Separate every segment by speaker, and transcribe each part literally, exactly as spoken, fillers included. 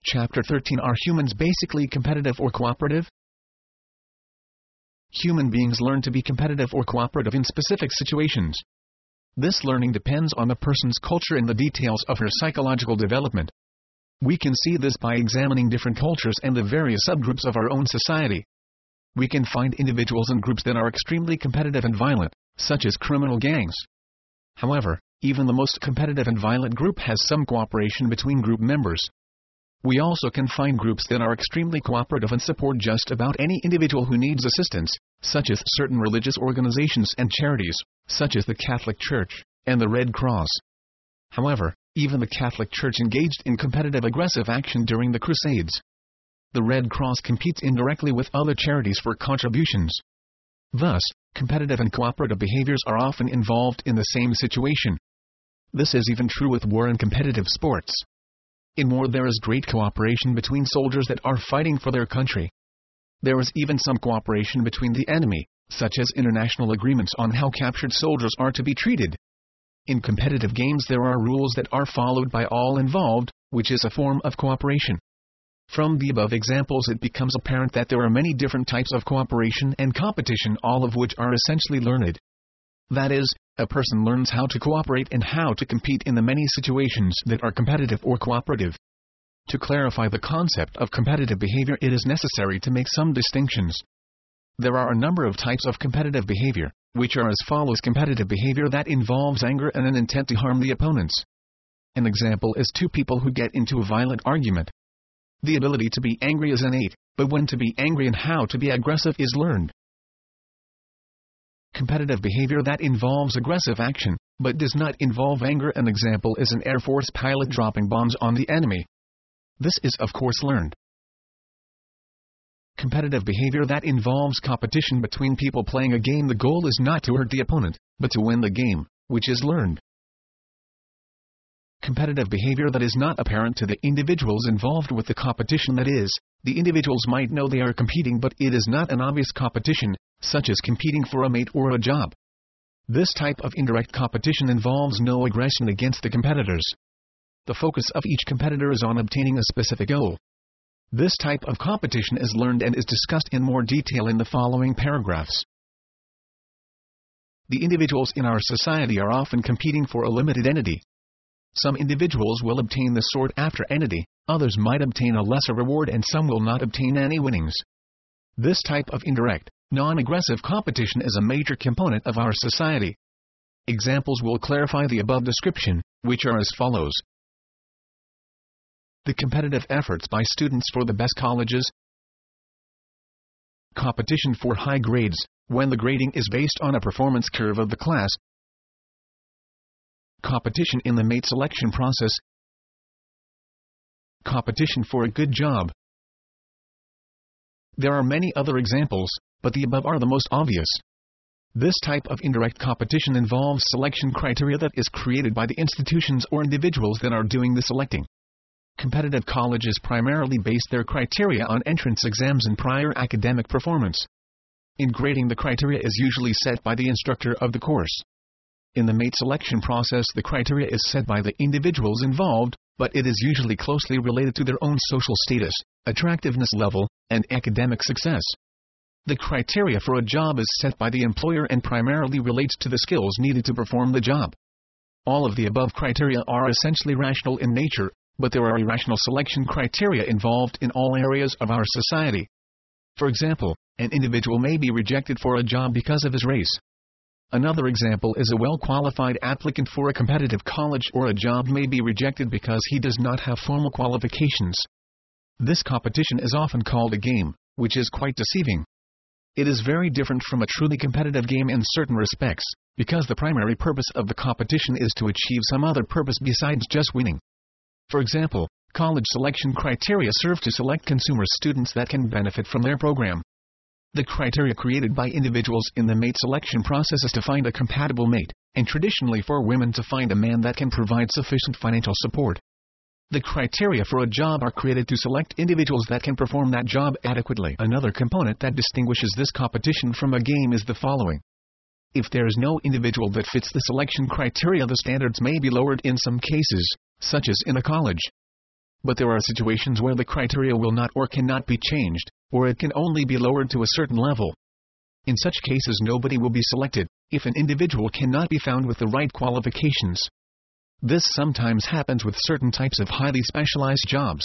Speaker 1: Chapter thirteen. Are humans basically competitive or cooperative? Human beings learn to be competitive or cooperative in specific situations. This learning depends on the person's culture and the details of her psychological development. We can see this by examining different cultures and the various subgroups of our own society. We can find individuals and groups that are extremely competitive and violent, such as criminal gangs. However, even the most competitive and violent group has some cooperation between group members. We also can find groups that are extremely cooperative and support just about any individual who needs assistance, such as certain religious organizations and charities, such as the Catholic Church and the Red Cross. However, even the Catholic Church engaged in competitive aggressive action during the Crusades. The Red Cross competes indirectly with other charities for contributions. Thus, competitive and cooperative behaviors are often involved in the same situation. This is even true with war and competitive sports. In war there is great cooperation between soldiers that are fighting for their country. There is even some cooperation between the enemy, such as international agreements on how captured soldiers are to be treated. In competitive games there are rules that are followed by all involved, which is a form of cooperation. From the above examples it becomes apparent that there are many different types of cooperation and competition, all of which are essentially learned. That is, a person learns how to cooperate and how to compete in the many situations that are competitive or cooperative. To clarify the concept of competitive behavior, it is necessary to make some distinctions. There are a number of types of competitive behavior, which are as follows: competitive behavior that involves anger and an intent to harm the opponents. An example is two people who get into a violent argument. The ability to be angry is innate, but when to be angry and how to be aggressive is learned. Competitive behavior that involves aggressive action, but does not involve anger. An example is an Air Force pilot dropping bombs on the enemy. This is of course learned. Competitive behavior that involves competition between people playing a game. The goal is not to hurt the opponent, but to win the game, which is learned. Competitive behavior that is not apparent to the individuals involved with the competition. That is, the individuals might know they are competing, but it is not an obvious competition, such as competing for a mate or a job. This type of indirect competition involves no aggression against the competitors. The focus of each competitor is on obtaining a specific goal. This type of competition is learned and is discussed in more detail in the following paragraphs. The individuals in our society are often competing for a limited entity. Some individuals will obtain the sought-after entity, others might obtain a lesser reward, and some will not obtain any winnings. This type of indirect, non-aggressive competition is a major component of our society. Examples will clarify the above description, which are as follows. The competitive efforts by students for the best colleges. Competition for high grades, when the grading is based on a performance curve of the class. Competition in the mate selection process. Competition for a good job. There are many other examples, but the above are the most obvious. This type of indirect competition involves selection criteria that is created by the institutions or individuals that are doing the selecting. Competitive colleges primarily base their criteria on entrance exams and prior academic performance. In grading, the criteria is usually set by the instructor of the course. In the mate selection process, the criteria is set by the individuals involved, but it is usually closely related to their own social status, attractiveness level, and academic success. The criteria for a job is set by the employer and primarily relates to the skills needed to perform the job. All of the above criteria are essentially rational in nature, but there are irrational selection criteria involved in all areas of our society. For example, an individual may be rejected for a job because of his race. Another example is a well-qualified applicant for a competitive college or a job may be rejected because he does not have formal qualifications. This competition is often called a game, which is quite deceiving. It is very different from a truly competitive game in certain respects, because the primary purpose of the competition is to achieve some other purpose besides just winning. For example, college selection criteria serve to select consumer students that can benefit from their program. The criteria created by individuals in the mate selection process is to find a compatible mate, and traditionally for women to find a man that can provide sufficient financial support. The criteria for a job are created to select individuals that can perform that job adequately. Another component that distinguishes this competition from a game is the following. If there is no individual that fits the selection criteria, the standards may be lowered in some cases, such as in a college. but there are situations where the criteria will not or cannot be changed, or it can only be lowered to a certain level. In such cases nobody will be selected, if an individual cannot be found with the right qualifications. This sometimes happens with certain types of highly specialized jobs.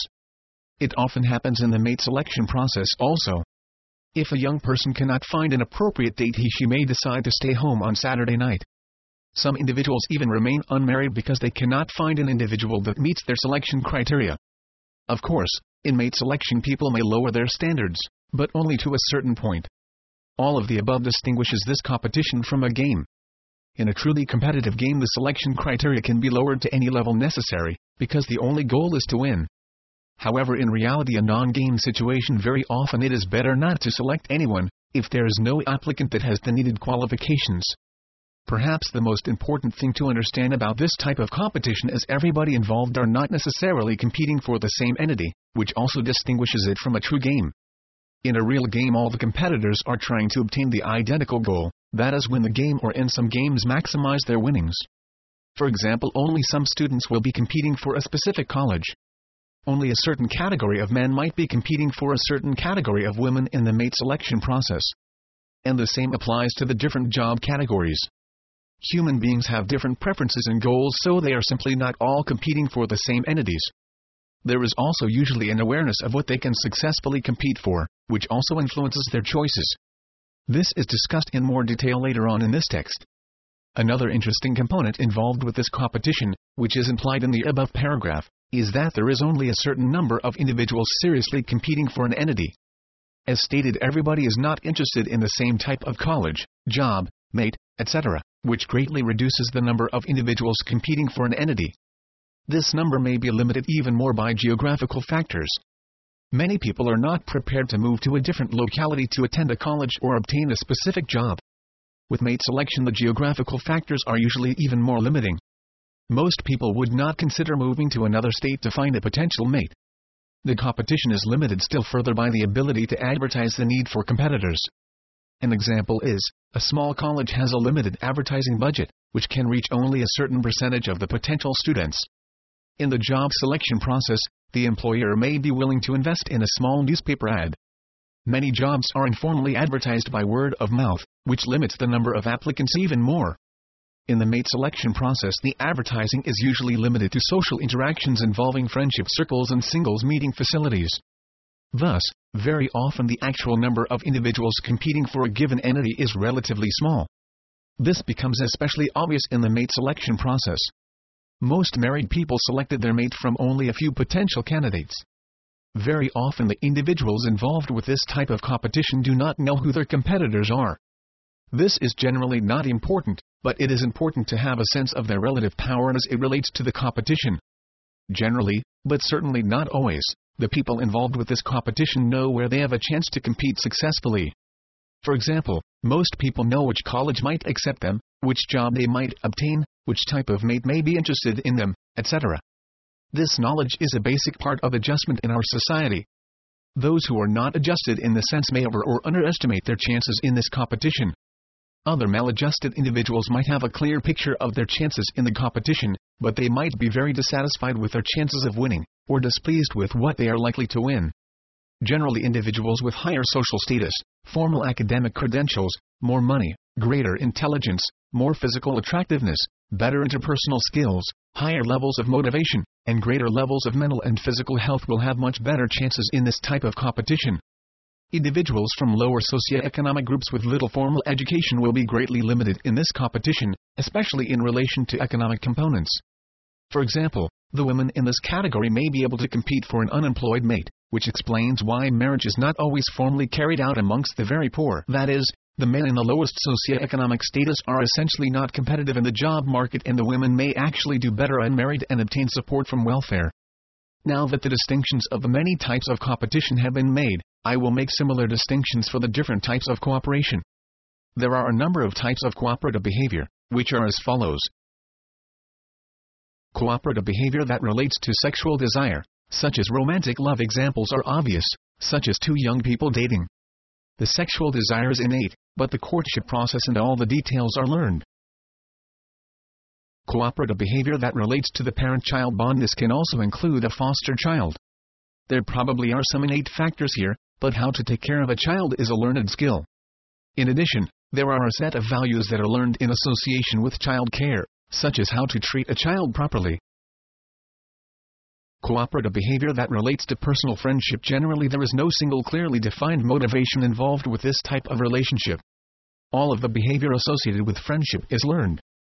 Speaker 1: It often happens in the mate selection process also. If a young person cannot find an appropriate date, he she may decide to stay home on Saturday night. Some individuals even remain unmarried because they cannot find an individual that meets their selection criteria. Of course, in mate selection people may lower their standards, but only to a certain point. All of the above distinguishes this competition from a game. In a truly competitive game, the selection criteria can be lowered to any level necessary, because the only goal is to win. However, in reality, a non-game situation, very often it is better not to select anyone, if there is no applicant that has the needed qualifications. Perhaps the most important thing to understand about this type of competition is everybody involved are not necessarily competing for the same entity, which also distinguishes it from a true game. In a real game, all the competitors are trying to obtain the identical goal, that is, win the game, or in some games maximize their winnings. For example, only some students will be competing for a specific college. Only a certain category of men might be competing for a certain category of women in the mate selection process. And the same applies to the different job categories. Human beings have different preferences and goals, so they are simply not all competing for the same entities. There is also usually an awareness of what they can successfully compete for, which also influences their choices. This is discussed in more detail later on in this text. Another interesting component involved with this competition, which is implied in the above paragraph, is that there is only a certain number of individuals seriously competing for an entity. As stated, everybody is not interested in the same type of college, job, mate, et cetera, which greatly reduces the number of individuals competing for an entity. This number may be limited even more by geographical factors. Many people are not prepared to move to a different locality to attend a college or obtain a specific job. With mate selection, the geographical factors are usually even more limiting. Most people would not consider moving to another state to find a potential mate. The competition is limited still further by the ability to advertise the need for competitors. An example is, a small college has a limited advertising budget, which can reach only a certain percentage of the potential students. In the job selection process, the employer may be willing to invest in a small newspaper ad. Many jobs are informally advertised by word of mouth, which limits the number of applicants even more. In the mate selection process, the advertising is usually limited to social interactions involving friendship circles and singles meeting facilities. Thus, very often the actual number of individuals competing for a given entity is relatively small. This becomes especially obvious in the mate selection process. Most married people selected their mate from only a few potential candidates. Very often the individuals involved with this type of competition do not know who their competitors are. This is generally not important, but it is important to have a sense of their relative power as it relates to the competition. Generally, but certainly not always, the people involved with this competition know where they have a chance to compete successfully. For example, most people know which college might accept them, which job they might obtain, which type of mate may be interested in them, et cetera. This knowledge is a basic part of adjustment in our society. Those who are not adjusted in the sense may over or underestimate their chances in this competition. Other maladjusted individuals might have a clear picture of their chances in the competition, but they might be very dissatisfied with their chances of winning, or displeased with what they are likely to win. Generally, individuals with higher social status, formal academic credentials, more money, greater intelligence, more physical attractiveness, better interpersonal skills, higher levels of motivation, and greater levels of mental and physical health will have much better chances in this type of competition. Individuals from lower socioeconomic groups with little formal education will be greatly limited in this competition, especially in relation to economic components. For example, the women in this category may be able to compete for an unemployed mate, which explains why marriage is not always formally carried out amongst the very poor. That is, the men in the lowest socioeconomic status are essentially not competitive in the job market, and the women may actually do better unmarried and obtain support from welfare. Now that the distinctions of the many types of competition have been made, I will make similar distinctions for the different types of cooperation. There are a number of types of cooperative behavior, which are as follows. Cooperative behavior that relates to sexual desire, such as romantic love. Examples are obvious, such as two young people dating. The sexual desire is innate, but the courtship process and all the details are learned. Cooperative behavior that relates to the parent-child bond. This can also include a foster child. There probably are some innate factors here, but how to take care of a child is a learned skill. In addition, there are a set of values that are learned in association with child care, such as how to treat a child properly. Cooperative behavior that relates to personal friendship. Generally, there is no single clearly defined motivation involved with this type of relationship. All of the behavior associated with friendship is learned.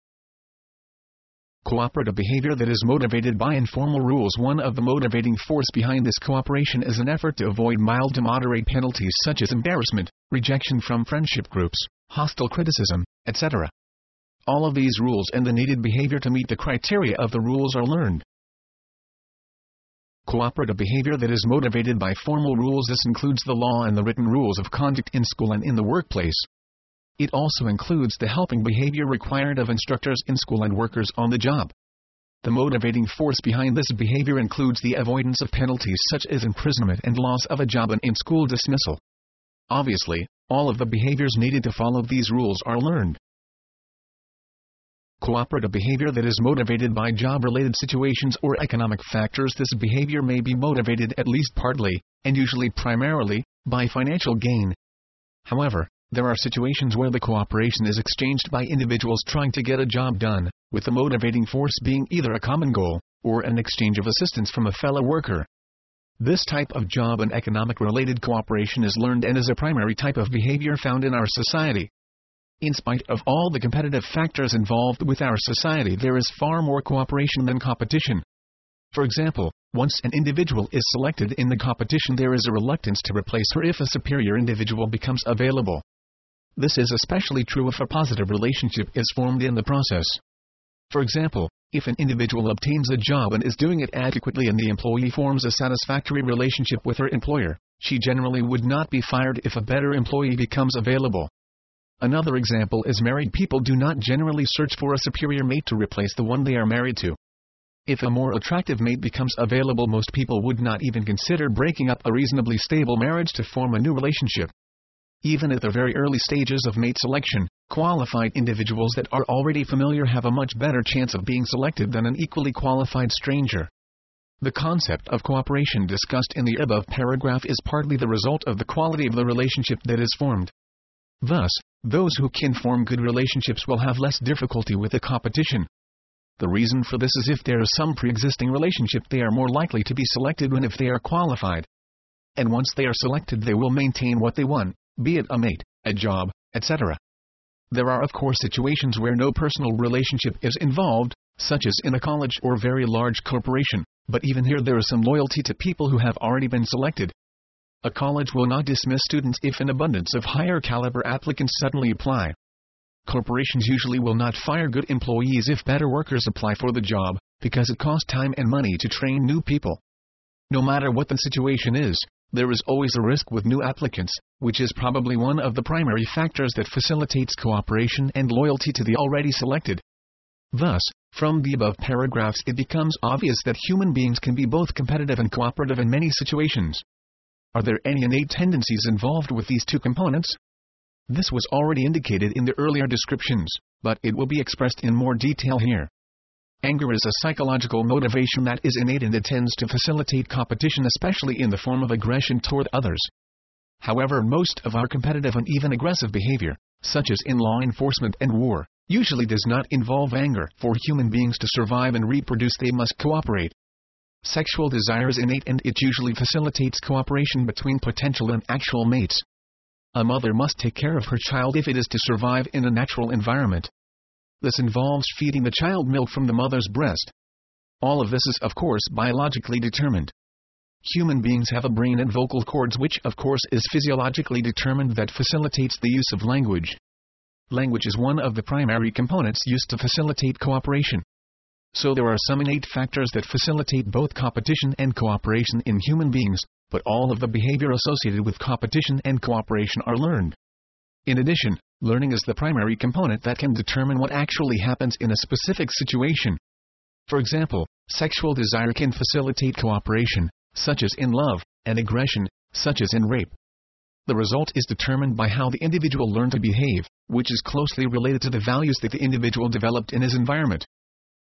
Speaker 1: Cooperative behavior that is motivated by informal rules. One of the motivating force behind this cooperation is an effort to avoid mild to moderate penalties such as embarrassment, rejection from friendship groups, hostile criticism, et cetera. All of these rules and the needed behavior to meet the criteria of the rules are learned. Cooperative behavior that is motivated by formal rules. This includes the law and the written rules of conduct in school and in the workplace. It also includes the helping behavior required of instructors in school and workers on the job. The motivating force behind this behavior includes the avoidance of penalties such as imprisonment and loss of a job and in-school dismissal. Obviously, all of the behaviors needed to follow these rules are learned. Cooperative behavior that is motivated by job-related situations or economic factors. This behavior may be motivated at least partly, and usually primarily, by financial gain. However, there are situations where the cooperation is exchanged by individuals trying to get a job done, with the motivating force being either a common goal, or an exchange of assistance from a fellow worker. This type of job and economic-related cooperation is learned and is a primary type of behavior found in our society. In spite of all the competitive factors involved with our society, there is far more cooperation than competition. For example, once an individual is selected in the competition, there is a reluctance to replace her if a superior individual becomes available. This is especially true if a positive relationship is formed in the process. For example, if an individual obtains a job and is doing it adequately and the employee forms a satisfactory relationship with her employer, she generally would not be fired if a better employee becomes available. Another example is married people do not generally search for a superior mate to replace the one they are married to. If a more attractive mate becomes available, most people would not even consider breaking up a reasonably stable marriage to form a new relationship. Even at the very early stages of mate selection, qualified individuals that are already familiar have a much better chance of being selected than an equally qualified stranger. The concept of cooperation discussed in the above paragraph is partly the result of the quality of the relationship that is formed. Thus, those who can form good relationships will have less difficulty with the competition. The reason for this is if there is some pre-existing relationship, they are more likely to be selected than if they are qualified. And once they are selected, they will maintain what they want, be it a mate, a job, et cetera. There are of course situations where no personal relationship is involved, such as in a college or very large corporation, but even here there is some loyalty to people who have already been selected. A college will not dismiss students if an abundance of higher caliber applicants suddenly apply. Corporations usually will not fire good employees if better workers apply for the job, because it costs time and money to train new people. No matter what the situation is, there is always a risk with new applicants, which is probably one of the primary factors that facilitates cooperation and loyalty to the already selected. Thus, from the above paragraphs it becomes obvious that human beings can be both competitive and cooperative in many situations. Are there any innate tendencies involved with these two components? This was already indicated in the earlier descriptions, but it will be expressed in more detail here. Anger is a psychological motivation that is innate and it tends to facilitate competition, especially in the form of aggression toward others. However, most of our competitive and even aggressive behavior, such as in law enforcement and war, usually does not involve anger. For human beings to survive and reproduce, they must cooperate. Sexual desire is innate and it usually facilitates cooperation between potential and actual mates. A mother must take care of her child if it is to survive in a natural environment. This involves feeding the child milk from the mother's breast. All of this is of course biologically determined. Human beings have a brain and vocal cords, which of course is physiologically determined, that facilitates the use of language. Language is one of the primary components used to facilitate cooperation. So there are some innate factors that facilitate both competition and cooperation in human beings, but all of the behavior associated with competition and cooperation are learned. In addition, learning is the primary component that can determine what actually happens in a specific situation. For example, sexual desire can facilitate cooperation, such as in love, and aggression, such as in rape. The result is determined by how the individual learned to behave, which is closely related to the values that the individual developed in his environment.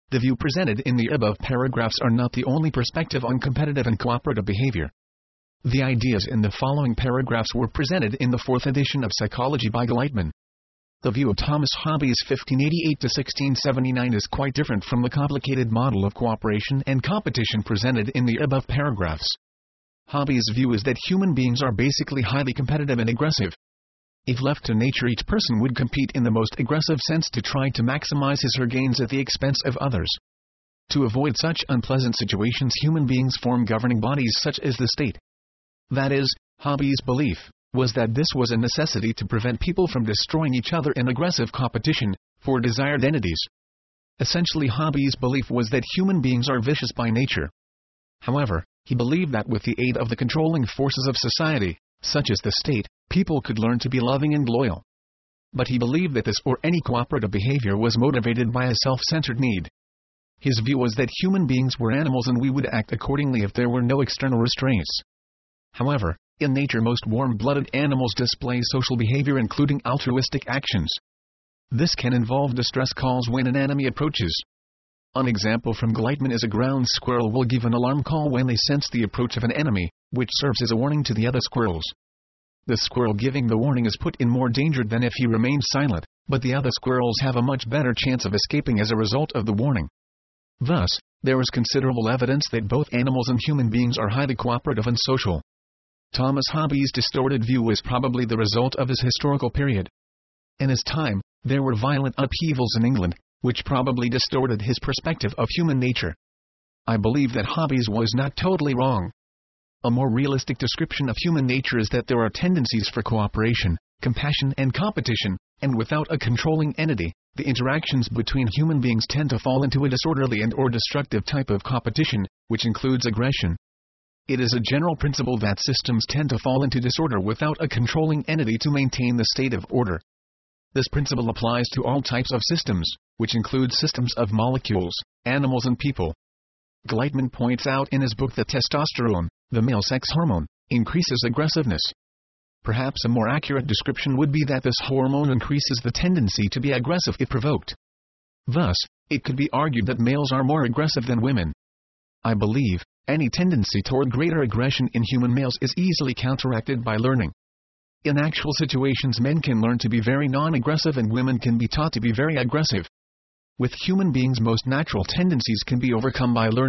Speaker 1: The view presented in the above paragraphs are not the only perspective on competitive and cooperative behavior. The ideas in the following paragraphs were presented in the fourth edition of Psychology by Gleitman. The view of Thomas Hobbes fifteen eighty-eight to sixteen seventy-nine is quite different from the complicated model of cooperation and competition presented in the above paragraphs. Hobbes' view is that human beings are basically highly competitive and aggressive. If left to nature, each person would compete in the most aggressive sense to try to maximize his or her gains at the expense of others. To avoid such unpleasant situations, human beings form governing bodies such as the state. That is, Hobbes' belief was that this was a necessity to prevent people from destroying each other in aggressive competition for desired entities. Essentially, Hobbes' belief was that human beings are vicious by nature. However, he believed that with the aid of the controlling forces of society, such as the state, people could learn to be loving and loyal. But he believed that this or any cooperative behavior was motivated by a self-centered need. His view was that human beings were animals and we would act accordingly if there were no external restraints. However, in nature, most warm-blooded animals display social behavior, including altruistic actions. This can involve distress calls when an enemy approaches. An example from Gleitman is a ground squirrel will give an alarm call when they sense the approach of an enemy, which serves as a warning to the other squirrels. The squirrel giving the warning is put in more danger than if he remains silent, but the other squirrels have a much better chance of escaping as a result of the warning. Thus, there is considerable evidence that both animals and human beings are highly cooperative and social. Thomas Hobbes' distorted view is probably the result of his historical period. In his time, there were violent upheavals in England, which probably distorted his perspective of human nature. I believe that Hobbes was not totally wrong. A more realistic description of human nature is that there are tendencies for cooperation, compassion and competition, and without a controlling entity, the interactions between human beings tend to fall into a disorderly and or destructive type of competition, which includes aggression. It is a general principle that systems tend to fall into disorder without a controlling entity to maintain the state of order. This principle applies to all types of systems, which include systems of molecules, animals and people. Gleitman points out in his book that testosterone, the male sex hormone, increases aggressiveness. Perhaps a more accurate description would be that this hormone increases the tendency to be aggressive if provoked. Thus, it could be argued that males are more aggressive than women. I believe any tendency toward greater aggression in human males is easily counteracted by learning. In actual situations, men can learn to be very non-aggressive and women can be taught to be very aggressive. With human beings, most natural tendencies can be overcome by learning.